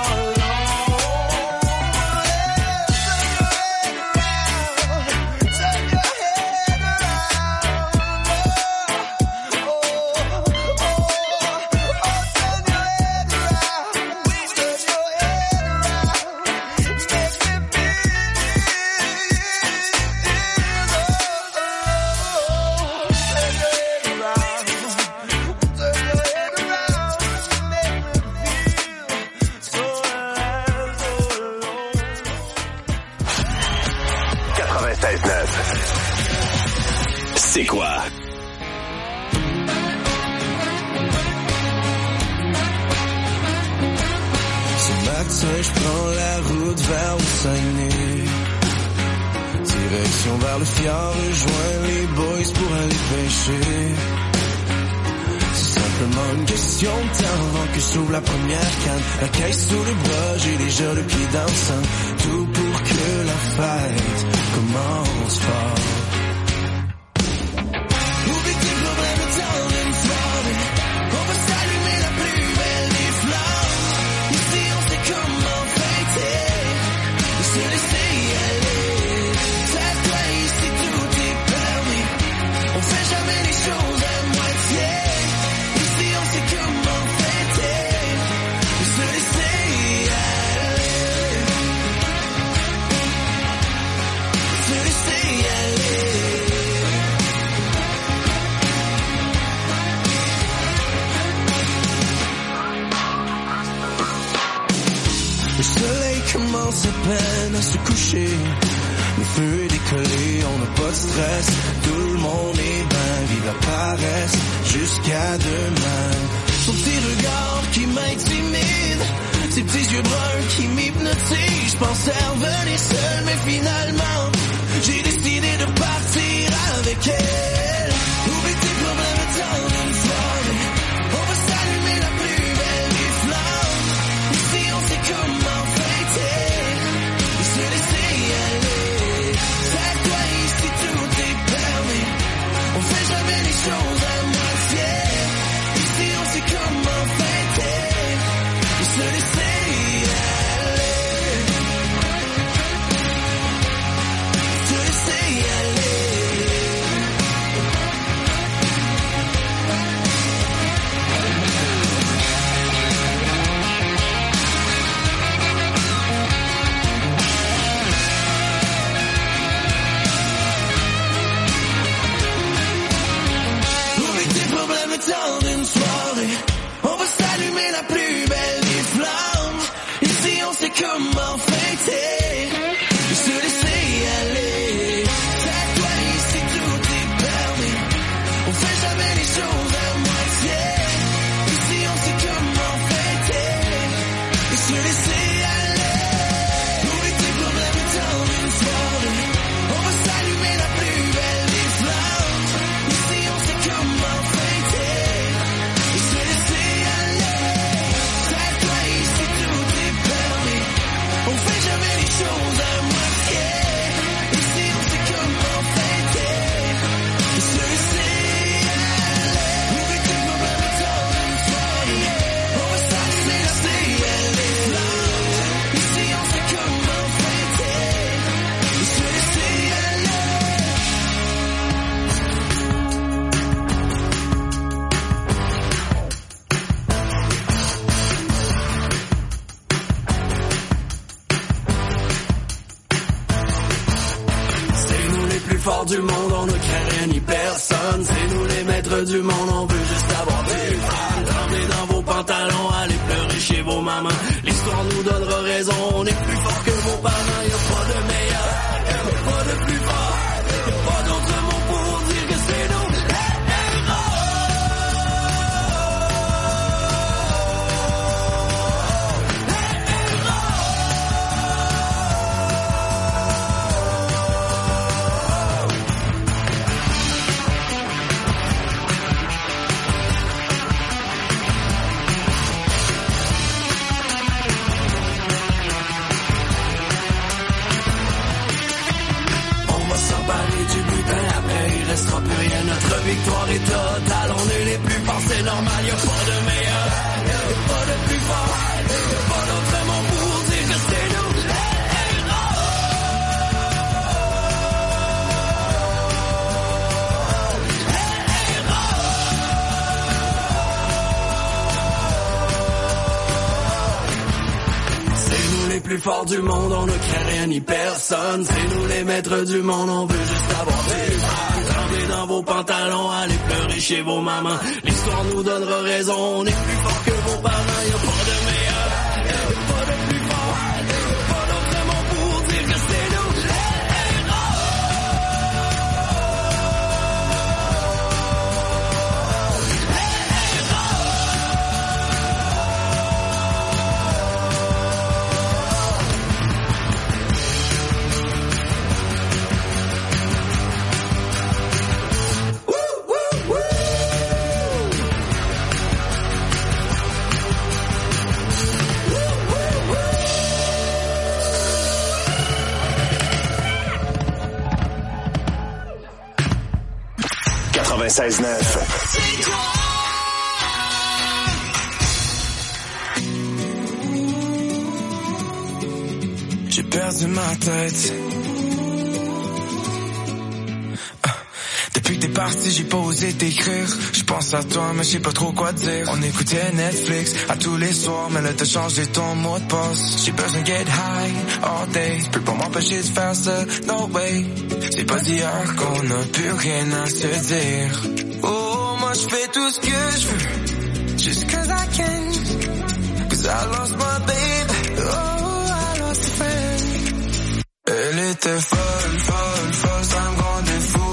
Turn matin, je prends la route vers le Saguenay. Direction vers le fjord, rejoins les boys pour aller pêcher. C'est simplement une question de temps avant que s'ouvre la première canne. La caisse sous le bras, j'ai déjà le pied dans le sang. Tout pour que la fête commence fort. Oublie tes problèmes dans une soirée. On va s'allumer la plus belle des flammes. Ici on sait comment fêter et se laisser y aller. Tête-toi ici, tout est permis. On fait jamais les choses à moitié. Ici on sait comment fêter et se laisser y aller. Se laisser y aller. Le soleil commence à peine à se coucher. Le feu est décollé, on n'a pas de stress. Tout le monde est bien, vive la paresse. Jusqu'à demain. Son petit regard qui m'intimide, ses petits yeux bruns qui m'hypnotisent. Je pensais revenir seul, mais finalement j'ai décidé de partir avec elle. Oublie tes problèmes dans une soirée. On va s'allumer la plus belle des flammes. Ici on sait comment fêter et se laisser y aller. Tête-toi ici, tout est permis. On fait jamais les choses à moitié. Ici on sait comment fêter et se laisser y aller. Se laisser y aller. Oublie tes problèmes dans une soirée. On va s'allumer la plus belle des flammes. Ici on sait comment fêter et se laisser y aller. Tête-toi ici, tout est permis. On fait jamais les choses à moitié. Ici on sait comment fêter et se laisser aller. Oublie tes problèmes dans une soirée. On va s'allumer la plus belle des flammes. Ici on sait comment fêter et se laisser aller. Tête-toi ici, tout est permis. On fait jamais les choses à moitié. Ici on sait comment fêter et se laisser aller. Oublie tes problèmes dans une soirée. On va s'allumer la plus belle des flammes. Ici on sait comment fêter et se laisser aller. C'est nous les plus forts du monde, on ne craint rien ni personne. C'est nous les maîtres du monde, on veut juste avoir du fun. Tremblez dans vos pantalons, allez pleurer chez vos mamans. L'histoire nous donnera raison, on est plus fort que vos parents. Y'a pas de meilleur, y'a pas de plus fort. Y'a pas d'autre mot pour dire que c'est nous. On va s'emparer du butin, après il restera plus rien. Notre victoire est totale, on est les plus forts, c'est normal. Y'a pas de meilleur, y'a pas de plus fort. Y'a pas d'autre mot pour dire que c'est nous. C'est nous les plus forts du monde, on ne craint rien ni personne. C'est nous les maîtres du monde, on veut juste avoir du fun. Tremblez dans vos pantalons, allez pleurer chez vos mamans. L'histoire nous donnera raison, on est plus fort que vos parents. Y'a pas de meilleur, y'a pas de plus fort. Y'a pas d'autre mot pour dire que c'est nous. quatre-vingt-seize neuf. J'ai perdu ma tête. Depuis que t'es parti, j'ai pas osé t'écrire. Je pense à toi, mais je sais pas trop quoi dire. On écoutait Netflix à tous les soirs, mais là t'as changé ton mot de passe. J'ai besoin de get high all day. Je peux pas m'empêcher de faire ça, no way. C'est pas d'hier qu'on a plus rien à se dire. Oh, moi je fais tout ce que je veux, just cause I can. Cause I lost my baby, oh I lost a friend. Elle était folle, folle, folle, ça me rendait fou.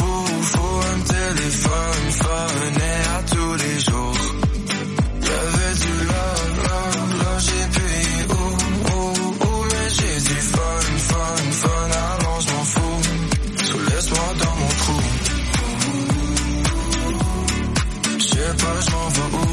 Téléphone, phone, et à tous les jours. J'avais du love, love, love, j'ai payé, oh, oh, oh, mais j'ai du fun, fun, fun, alors je m'en fous. So laisse-moi dans mon trou. J'sais pas, j'm'en vais où.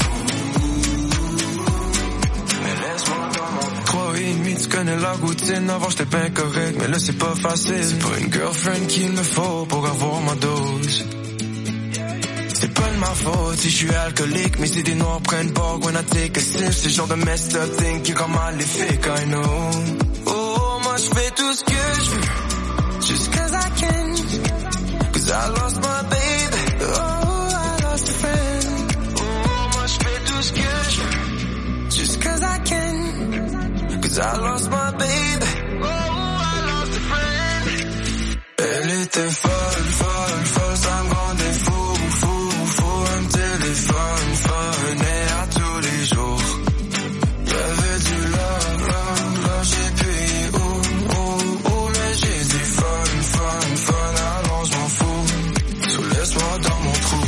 Mais laisse-moi dans mon trou. Trois et demi, tu connais la routine. Avant j'étais bien correct, mais là c'est pas facile. C'est pas une girlfriend qu'il me faut pour avoir ma dose. C'est pas de ma faute si je suis alcoolique, mais si des noirs prennent pas when I take a sip. C'est le genre de messed up thing qui rend maléfique, I know. Oh, moi je fais tout ce que je veux, just cause I can. Cause I lost my baby, oh I lost a friend. Oh, moi je fais tout ce que je veux, just cause I can. Cause I lost my baby, oh I lost a friend. Elle était folle, folle, folle, ça me rendait fou. Téléphone, phone, et à tous les jours. J'avais du love, love, love, j'ai payé, oh, oh, oh, mais j'ai du fun, fun, fun, alors je m'en fous. So laisse-moi dans mon trou.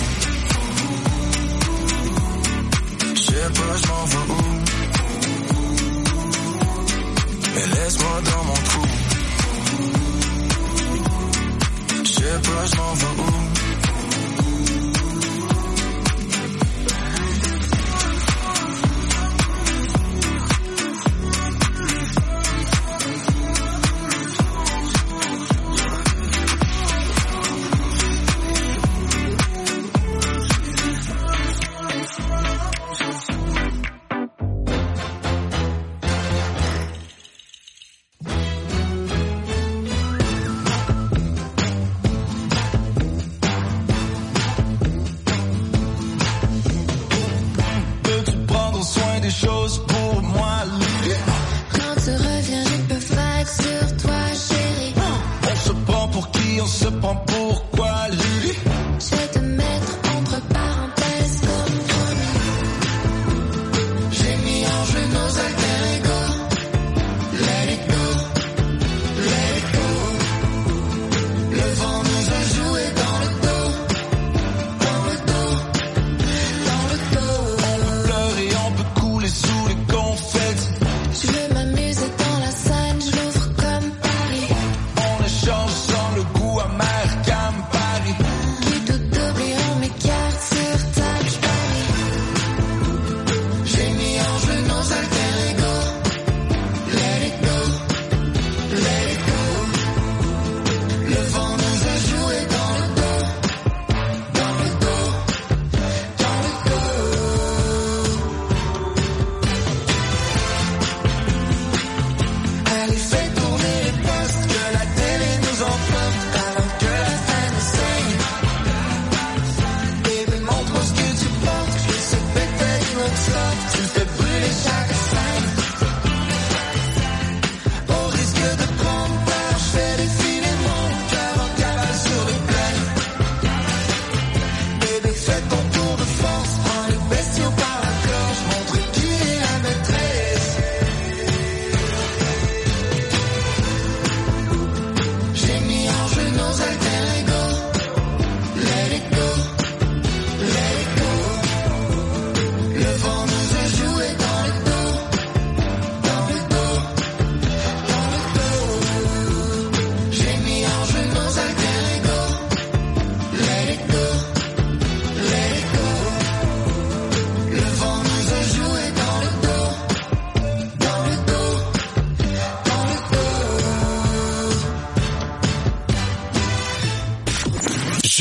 J'sais pas, j'm'en vais où. Mais laisse-moi dans mon trou. J'sais pas, j'm'en vais où. Marque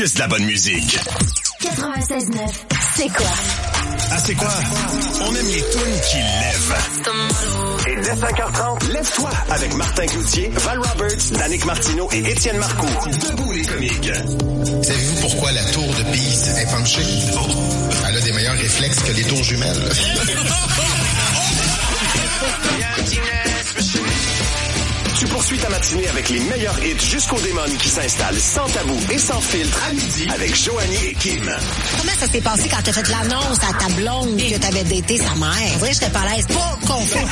juste de la bonne musique. quatre-vingt-seize neuf, c'est quoi? Ah, c'est quoi? On aime les tunes qui lèvent. Et dès cinq heures trente, lève-toi avec Martin Cloutier, Val Roberts, Danick Martineau et Étienne Marcoux. Debout les comiques. Savez-vous pourquoi la tour de Pise est penchée? Elle a des meilleurs réflexes que les tours jumelles. Tu poursuis ta matinée avec les meilleurs hits jusqu'aux démons qui s'installent sans tabou et sans filtre à midi avec Joanie et Kim. Comment ça s'est passé quand t'as fait l'annonce à ta blonde que t'avais daté sa mère? C'est vrai, je te parlais pas confiant.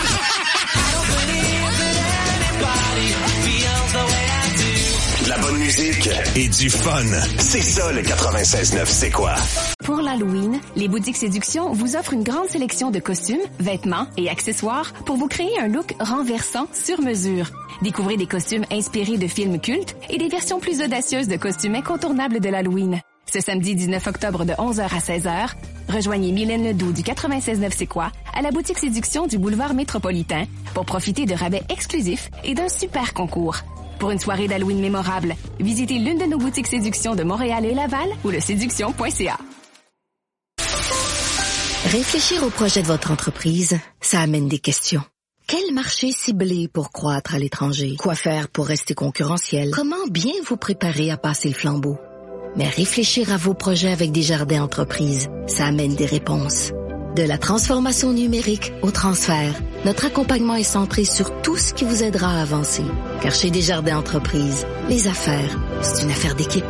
De la bonne musique et du fun. C'est ça le quatre-vingt-seize neuf, c'est quoi? Pour l'Halloween, les boutiques Séduction vous offrent une grande sélection de costumes, vêtements et accessoires pour vous créer un look renversant sur mesure. Découvrez des costumes inspirés de films cultes et des versions plus audacieuses de costumes incontournables de l'Halloween. Ce samedi dix-neuf octobre de onze heures à seize heures, rejoignez Mylène Ledoux du quatre-vingt-seize neuf C'est quoi à la boutique Séduction du boulevard Métropolitain pour profiter de rabais exclusifs et d'un super concours. Pour une soirée d'Halloween mémorable, visitez l'une de nos boutiques Séduction de Montréal et Laval ou le séduction point c a. Réfléchir au projet de votre entreprise, ça amène des questions. Quel marché cibler pour croître à l'étranger? Quoi faire pour rester concurrentiel? Comment bien vous préparer à passer le flambeau? Mais réfléchir à vos projets avec Desjardins Entreprises, ça amène des réponses. De la transformation numérique au transfert, notre accompagnement est centré sur tout ce qui vous aidera à avancer. Car chez Desjardins Entreprises, les affaires, c'est une affaire d'équipe.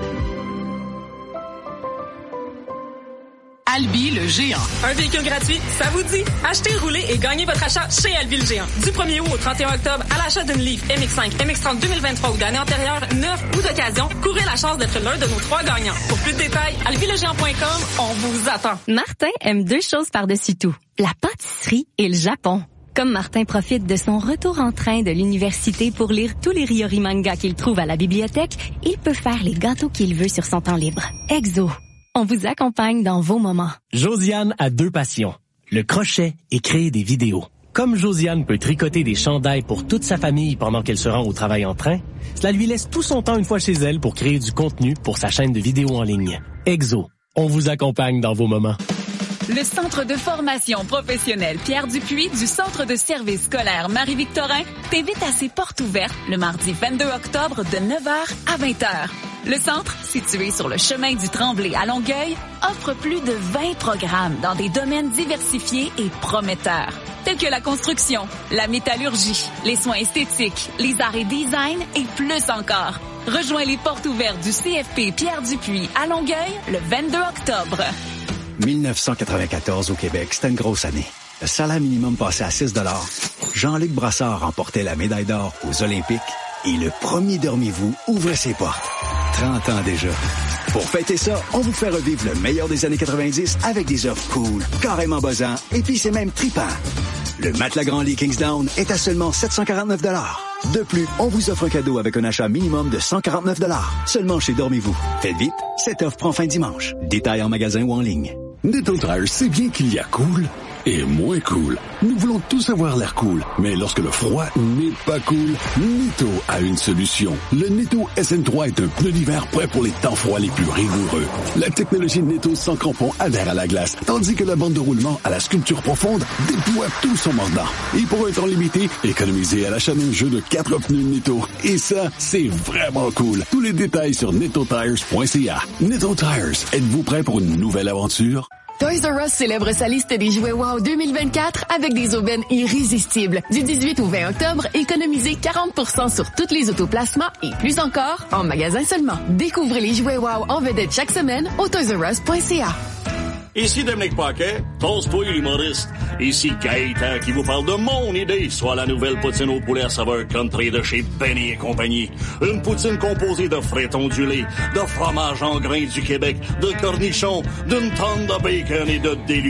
Albi le géant. Un véhicule gratuit, ça vous dit? Achetez, roulez et gagnez votre achat chez Albi le géant. Du premier août au trente et un octobre, à l'achat d'une Leaf M X cinq, M X trente deux mille vingt-trois ou d'année antérieure, neuf ou d'occasion, courez la chance d'être l'un de nos trois gagnants. Pour plus de détails, albi le géant point com, on vous attend. Martin aime deux choses par-dessus tout, la pâtisserie et le Japon. Comme Martin profite de son retour en train de l'université pour lire tous les Ryori mangas qu'il trouve à la bibliothèque, il peut faire les gâteaux qu'il veut sur son temps libre. Exo. On vous accompagne dans vos moments. Josiane a deux passions, le crochet et créer des vidéos. Comme Josiane peut tricoter des chandails pour toute sa famille pendant qu'elle se rend au travail en train, cela lui laisse tout son temps une fois chez elle pour créer du contenu pour sa chaîne de vidéos en ligne. Exo, on vous accompagne dans vos moments. Le Centre de formation professionnelle Pierre Dupuis du Centre de service scolaire Marie-Victorin t'invite à ses portes ouvertes le mardi vingt-deux octobre de neuf heures à vingt heures. Le centre, situé sur le chemin du Tremblay à Longueuil, offre plus de vingt programmes dans des domaines diversifiés et prometteurs, tels que la construction, la métallurgie, les soins esthétiques, les arts et design et plus encore. Rejoins les portes ouvertes du C F P Pierre Dupuis à Longueuil le vingt-deux octobre. dix-neuf cent quatre-vingt-quatorze au Québec, c'était une grosse année. Le salaire minimum passait à six dollars. Jean-Luc Brassard remportait la médaille d'or aux Olympiques et le premier Dormez-vous ouvrait ses portes. trente ans déjà. Pour fêter ça, on vous fait revivre le meilleur des années quatre-vingt-dix avec des offres cool, carrément buzzants, et puis c'est même trippant. Le matelas Grand Lit Kingsdown est à seulement sept cent quarante-neuf dollars. De plus, on vous offre un cadeau avec un achat minimum de cent quarante-neuf dollars. Seulement chez Dormez-vous. Faites vite, cette offre prend fin dimanche. Détails en magasin ou en ligne. Netto Tires sait bien qu'il y a cool et moins cool. Nous voulons tous avoir l'air cool, mais lorsque le froid n'est pas cool, Netto a une solution. Le Netto S N trois est un pneu d'hiver prêt pour les temps froids les plus rigoureux. La technologie Netto sans crampon adhère à la glace, tandis que la bande de roulement à la sculpture profonde déploie tout son mordant. Et pour un temps limité, économisez à l'achat d'un jeu de quatre pneus Netto. Et ça, c'est vraiment cool. Tous les détails sur netto tires point c a. Netto Tires, êtes-vous prêt pour une nouvelle aventure? Toys R Us célèbre sa liste des jouets Wow deux mille vingt-quatre avec des aubaines irrésistibles. Du dix-huit au vingt octobre, économisez quarante pour cent sur tous les autoplacements et plus encore en magasin seulement. Découvrez les jouets Wow en vedette chaque semaine au toys r us point c a. Ici Dominique Paquet, toast-toi l'humoriste. Ici Gaëtan qui vous parle de mon idée, soit la nouvelle poutine au poulet à saveur country de chez Benny et compagnie. Une poutine composée de frites ondulées, de fromage en grains du Québec, de cornichons, d'une tonne de bacon et de déluge.